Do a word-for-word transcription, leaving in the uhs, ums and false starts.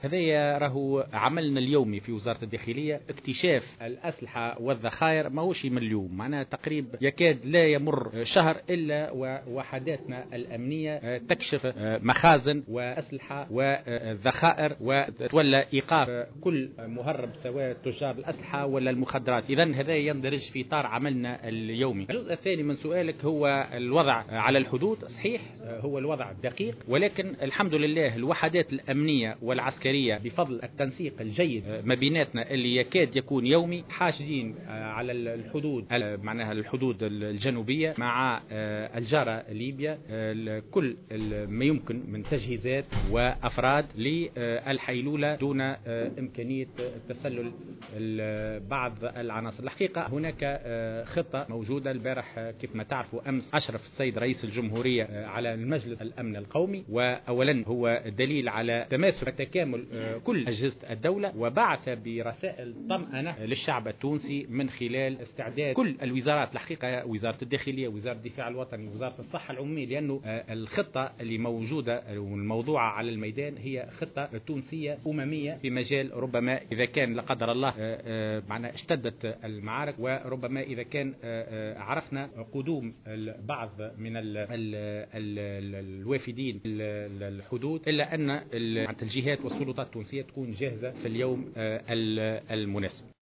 هذايا راهو عملنا اليومي في وزارة الداخلية. اكتشاف الأسلحة والذخائر ماهوش من اليوم، معناها تقريب يكاد لا يمر شهر إلا ووحداتنا الأمنية تكشف مخازن وأسلحة وذخائر وتولى إيقاف كل مهرب سواء تجار الأسلحة ولا المخدرات. إذن هذا يندرج في إطار عملنا اليومي. الجزء الثاني من سؤالك هو الوضع على الحدود. صحيح هو الوضع دقيق، ولكن الحمد لله الوحدات الأمنية والعسكرية بفضل التنسيق الجيد ما بيناتنا اللي يكاد يكون يومي حاشدين على الحدود، معناها الحدود الجنوبية مع الجارة ليبيا كل ما يمكن من تجهيزات وأفراد للحيلولة دون إمكانية تسلل بعض العناصر. الحقيقة هناك خطة موجودة. البارح كيف ما تعرفوا أمس أشرف السيد رئيس الجمهورية على المجلس الأمن القومي، وأولا هو دليل على تماسك وتكامل كل أجهزة الدولة، وبعث برسائل طمأنة للشعب التونسي من خلال استعداد كل الوزارات. الحقيقة وزارة الداخلية، وزارة الدفاع الوطني، وزارة الصحة العمومية، لأنه الخطة اللي موجودة والموضوعة على الميدان هي خطة تونسية أممية في مجال ربما إذا كان لا قدر الله معنا اشتدت المعارك، وربما إذا كان عرفنا قدوم بعض من الوافدين الحدود، إلا أن الجهات والسلطات التونسية تكون جاهزة في اليوم المناسب.